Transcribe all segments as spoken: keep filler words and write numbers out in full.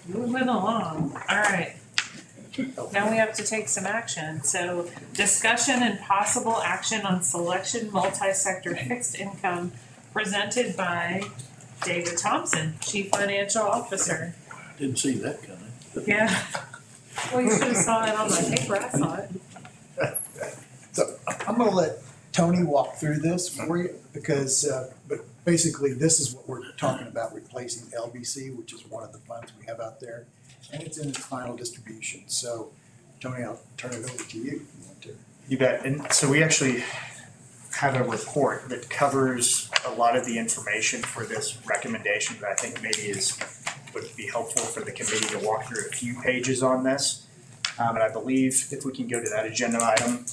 Moving along, all right. Now we have to take some action, so discussion and possible action on selection multi-sector fixed income presented by David Thompson, Chief Financial Officer. Didn't see that coming. Yeah, well, you should have saw it on my paper, I saw it. So I'm gonna let Tony walk through this for you because, uh, but basically this is what we're talking about, replacing L B C, which is one of the funds we have out there. And it's in its final distribution. So Tony, I'll turn it over to you if you want to. You bet. And so we actually have a report that covers a lot of the information for this recommendation that I think maybe is would be helpful for the committee to walk through a few pages on this. Um, and I believe if we can go to that agenda item.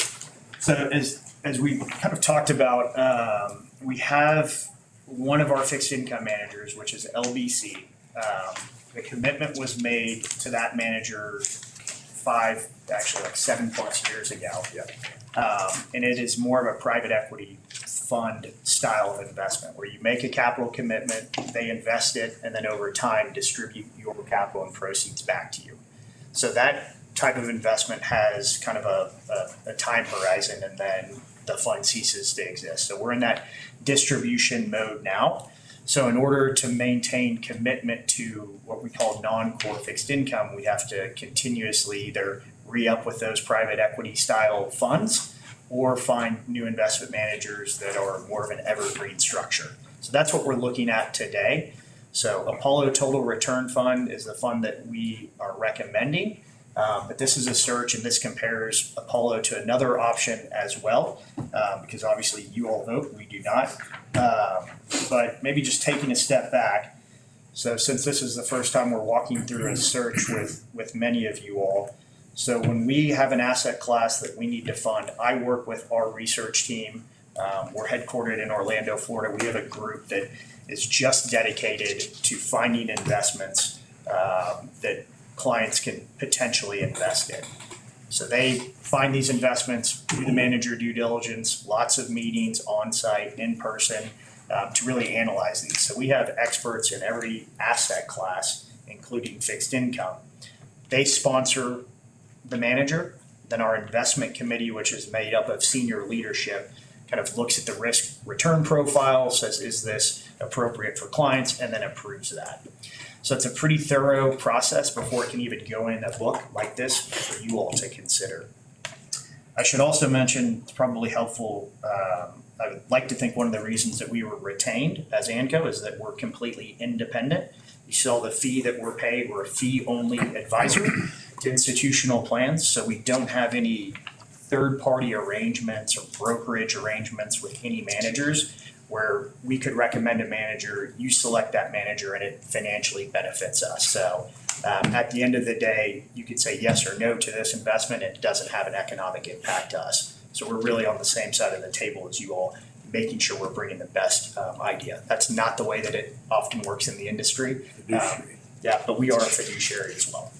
So as as we kind of talked about, um, we have one of our fixed income managers, which is L B C. Um, the commitment was made to that manager five, actually like seven plus years ago. Yeah. Um, and it is more of a private equity fund style of investment where you make a capital commitment, they invest it, and then over time distribute your capital and proceeds back to you. So that type of investment has kind of a, a, a time horizon, and then the fund ceases to exist. So we're in that distribution mode now. So in order to maintain commitment to what we call non-core fixed income, we have to continuously either re-up with those private equity style funds or find new investment managers that are more of an evergreen structure. So that's what we're looking at today. So Apollo Total Return Fund is the fund that we are recommending. Um, but this is a search, and this compares Apollo to another option as well, uh, because obviously you all vote, we do not. Um, but maybe just taking a step back. So since this is the first time we're walking through a search with, with many of you all, so when we have an asset class that we need to fund, I work with our research team. Um, we're headquartered in Orlando, Florida. We have a group that is just dedicated to finding investments um, that clients can potentially invest in. So they find these investments, do the manager due diligence, lots of meetings on site, in person, um, to really analyze these. So we have experts in every asset class, including fixed income. They sponsor the manager. Then our investment committee, which is made up of senior leadership, kind of looks at the risk return profile, says, is this appropriate for clients, and then approves that. So it's a pretty thorough process before it can even go in a book like this for you all to consider. I should also mention, it's probably helpful, um, I would like to think one of the reasons that we were retained as ANCO is that we're completely independent. You saw the fee that we're paid, we're a fee-only advisor to institutional plans, so we don't have any third-party arrangements or brokerage arrangements with any managers where we could recommend a manager, you select that manager, and it financially benefits us. So um, at the end of the day, you could say yes or no to this investment. It doesn't have an economic impact to us. So we're really on the same side of the table as you all, making sure we're bringing the best um, idea. That's not the way that it often works in the industry. Um, yeah, but we are a fiduciary as well.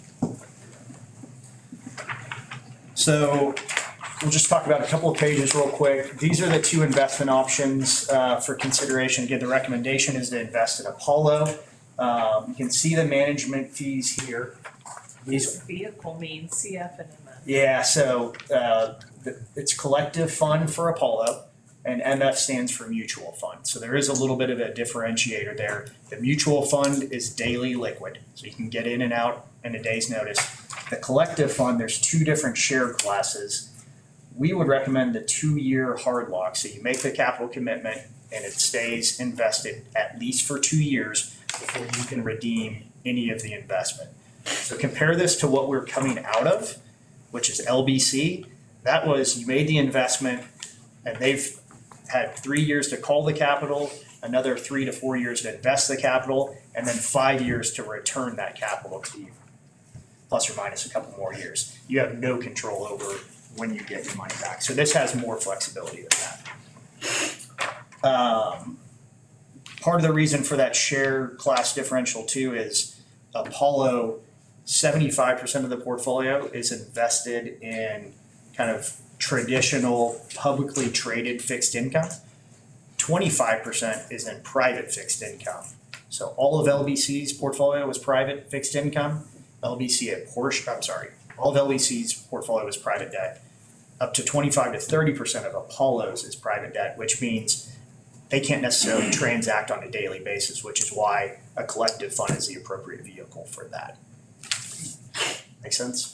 So we'll just talk about a couple of pages real quick. These are the two investment options uh, for consideration. Again, the recommendation is to invest in Apollo. Um, you can see the management fees here. These Vehicle means C F and M F. Yeah, so uh, the, it's collective fund for Apollo, and M F stands for mutual fund. So there is a little bit of a differentiator there. The mutual fund is daily liquid, so you can get in and out in a day's notice. The collective fund, there's two different share classes. We would recommend the two-year hard lock. So you make the capital commitment and it stays invested at least for two years before you can redeem any of the investment. So compare this to what we're coming out of, which is L B C. That was, you made the investment and they've had three years to call the capital, another three to four years to invest the capital, and then five years to return that capital to you, plus or minus a couple more years. You have no control over when you get your money back. So this has more flexibility than that. Um, part of the reason for that share class differential too is Apollo, seventy-five percent of the portfolio is invested in kind of traditional publicly traded fixed income. twenty-five percent is in private fixed income. So all of L B C's portfolio was private fixed income. L B C a portion, I'm sorry, all of L B C's portfolio was private debt. Up to twenty-five to thirty percent of Apollo's is private debt, which means they can't necessarily transact on a daily basis, which is why a collective fund is the appropriate vehicle for that. Make sense?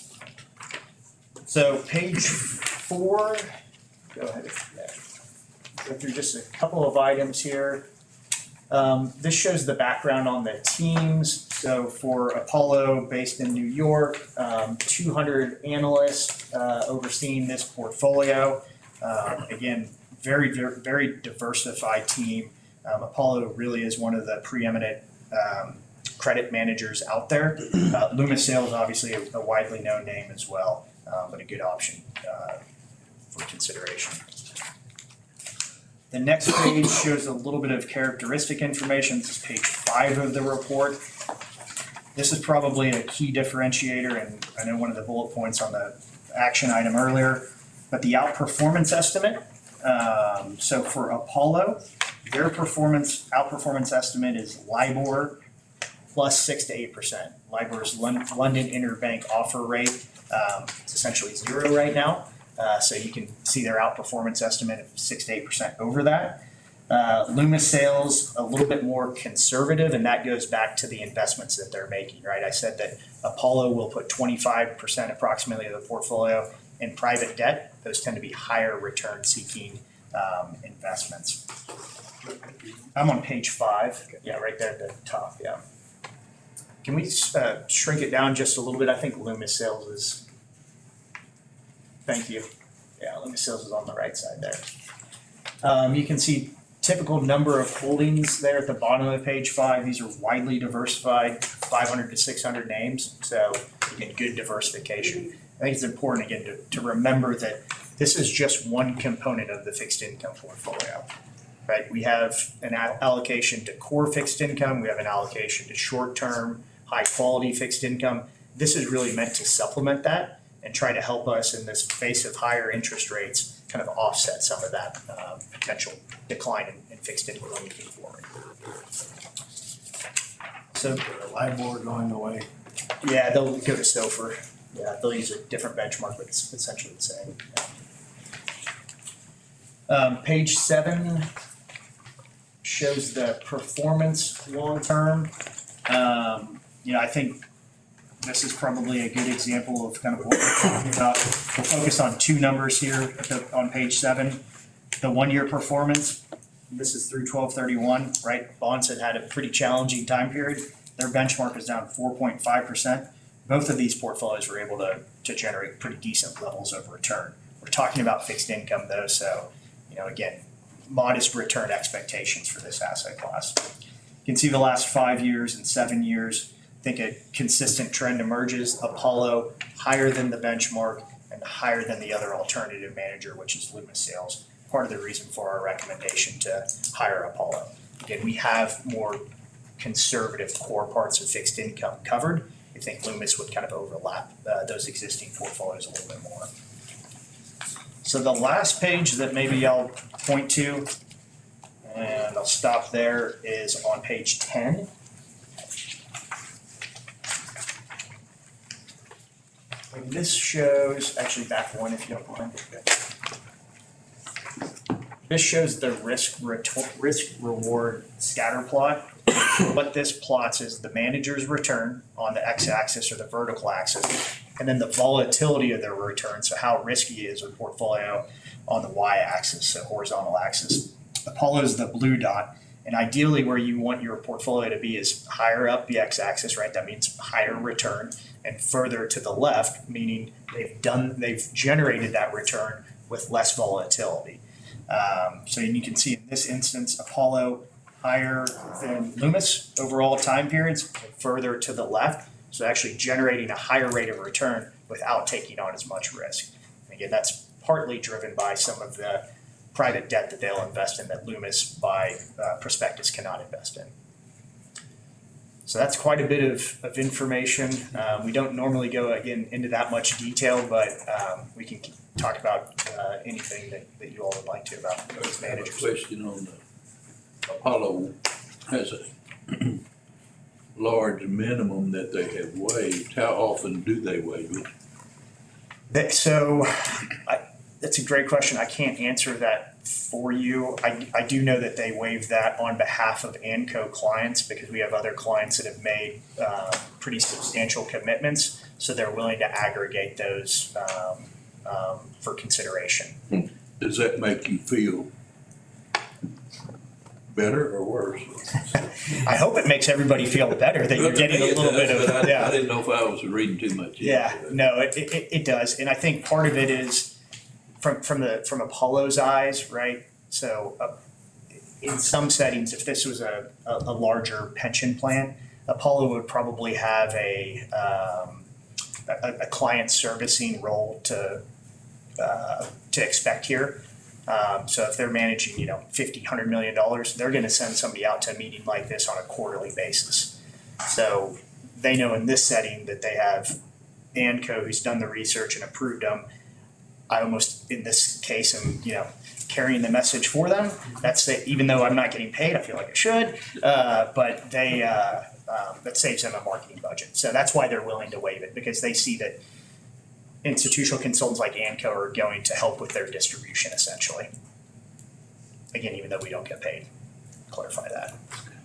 So page four, go ahead. Yeah. Go through just a couple of items here. Um, this shows the background on the teams. So for Apollo, based in New York, um, two hundred analysts uh, overseeing this portfolio. Um, again, very, very, very diversified team. Um, Apollo really is one of the preeminent um, credit managers out there. Uh, Loomis Sayles, obviously, a, a widely known name as well, uh, but a good option uh, for consideration. The next page shows a little bit of characteristic information. This is page five of the report. This is probably a key differentiator, and I know one of the bullet points on the action item earlier, but the outperformance estimate. Um, so for Apollo, their performance outperformance estimate is LIBOR plus six to eight percent. LIBOR's London Interbank Offer Rate. Um, it's essentially zero right now. Uh, so you can see their outperformance estimate of six to eight percent over that. Uh, Loomis Sayles, a little bit more conservative, and that goes back to the investments that they're making, right? I said that Apollo will put twenty-five percent approximately of the portfolio in private debt. Those tend to be higher return seeking um, investments. I'm on page five. Yeah, right there at the top, yeah. Can we uh, shrink it down just a little bit? I think Loomis Sayles is, thank you. Yeah, Loomis Sayles is on the right side there. Um, you can see typical number of holdings there at the bottom of page five. These are widely diversified, five hundred to six hundred names. So again, good diversification. I think it's important again to, to remember that this is just one component of the fixed income portfolio, right? We have an allocation to core fixed income. We have an allocation to short-term, high-quality fixed income. This is really meant to supplement that and try to help us in this face of higher interest rates kind of offset some of that um, potential decline in, in fixed income moving forward. So LIBOR going away. yeah, they'll go to SOFR. Yeah, they'll use a different benchmark, but it's essentially the same. Um, page seven shows the performance long-term. Um, you know, I think this is probably a good example of kind of what we're talking about. We'll focus on two numbers here at the, on page seven. The one-year performance, this is through twelve thirty-one, right? Bonds had had a pretty challenging time period. Their benchmark is down four point five percent. Both of these portfolios were able to, to generate pretty decent levels of return. We're talking about fixed income though, so, you know, again, modest return expectations for this asset class. You can see the last five years and seven years. I think a consistent trend emerges. Apollo higher than the benchmark and higher than the other alternative manager, which is Loomis Sayles. Part of the reason for our recommendation to hire Apollo. Again, we have more conservative core parts of fixed income covered. I think Loomis would kind of overlap uh, those existing portfolios a little bit more. So the last page that maybe I'll point to, and I'll stop there, is on page ten. And this shows, actually back one if you don't mind. This shows the risk risk reward scatter plot. What this plots is the manager's return on the x-axis or the vertical axis, and then the volatility of their return, so how risky is a portfolio on the y-axis, so horizontal axis. Apollo is the blue dot, and ideally where you want your portfolio to be is higher up the x-axis, right? That means higher return, and further to the left, meaning they've done, they've generated that return with less volatility. Um, so you can see in this instance, Apollo higher than Loomis overall time periods, further to the left. So actually generating a higher rate of return without taking on as much risk. And again, that's partly driven by some of the private debt that they'll invest in that Loomis by uh, prospectus cannot invest in. So that's quite a bit of, of information. Um, we don't normally go again into that much detail, but um, we can talk about uh, anything that, that you all would like to about those I have a managers. question on the Apollo has a large minimum that they have waived, how often do they waive it? That, so, I, that's a great question. I can't answer that for you. I, I do know that they waive that on behalf of ANCO clients because we have other clients that have made uh, pretty substantial commitments. So they're willing to aggregate those um, um, for consideration. Does that make you feel better or worse? I hope it makes everybody feel better that you're getting a little bit of, But I, yeah. I didn't know if I was reading too much. into Yeah, it. no, it, it, it does. And I think part of it is from, from the, from Apollo's eyes, right? So uh, in some settings, if this was a, a, a larger pension plan, Apollo would probably have a, um, a, a client servicing role to, uh, to expect here. Um, so if they're managing, you know, fifty, hundred million dollars, they're gonna send somebody out to a meeting like this on a quarterly basis. So they know in this setting that they have ANCO who's done the research and approved them. I almost, in this case, am, you know, carrying the message for them. That's it, even though I'm not getting paid, I feel like I should, uh, but they, uh, um, that saves them a marketing budget. So that's why they're willing to waive it, because they see that institutional consultants like ANCO are going to help with their distribution essentially. Again, even though we don't get paid, clarify that.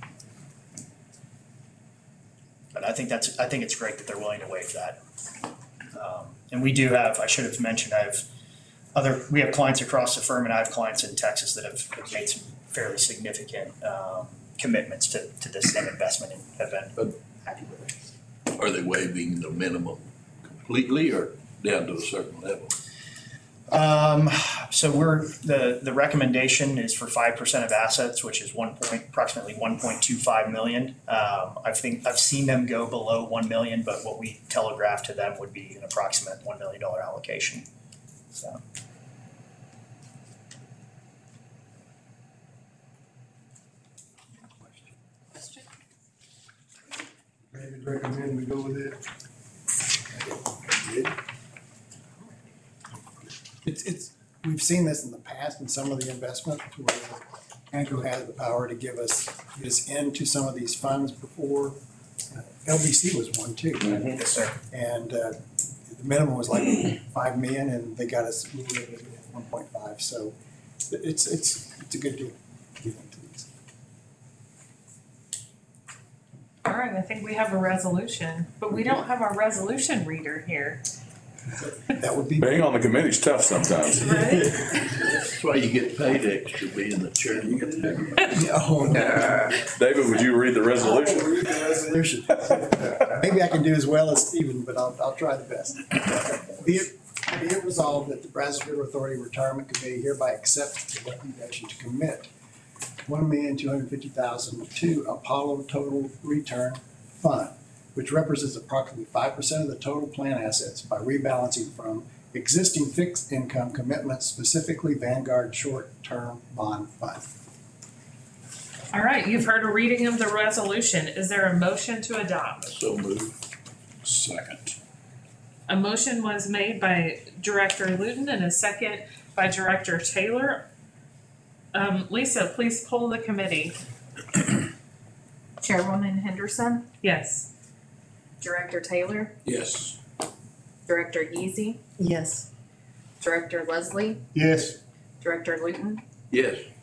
But I think that's, I think it's great that they're willing to waive that. Um, and we do have, I should have mentioned, I have other, we have clients across the firm and I have clients in Texas that have have made some fairly significant um, commitments to, to this same investment and have been happy with it. Are they waiving the minimum completely or down to a certain level? Um, so we're, the, the recommendation is for five percent of assets, which is one point, approximately one point two five million. Um, I think, I've seen them go below one million, but what we telegraphed to them would be an approximate one million dollar allocation, so. David recommend we go with it. It's, it's, we've seen this in the past in some of the investment where ANCO has the power to give us, give us into some of these funds before. Uh, L B C was one too. Yes, sir. And uh, the minimum was like five million and they got us one point five. So it's, it's, it's a good deal. All right, I think we have a resolution, but we don't have our resolution reader here. That would be. Being on the committee's tough sometimes. Right? That's why you get paid extra being the chairman. Oh, no. David, would you read the resolution? I'll read the resolution. Maybe I can do as well as Stephen, but I'll, I'll try the best. Be it, be it resolved that the Brazos River Authority Retirement Committee hereby accepts the recommendation to commit one million two hundred fifty thousand dollars to Apollo Total Return Fund, which represents approximately five percent of the total plan assets by rebalancing from existing fixed income commitments, specifically Vanguard Short-Term Bond Fund. All right, you've heard a reading of the resolution. Is there a motion to adopt? So moved. Second. A motion was made by Director Luton and a second by Director Taylor. Um, Lisa, please poll the committee. Chairwoman Henderson, Yes. Director Taylor, Yes. Director Easy, Yes. Director Leslie, Yes. Director Luton, Yes.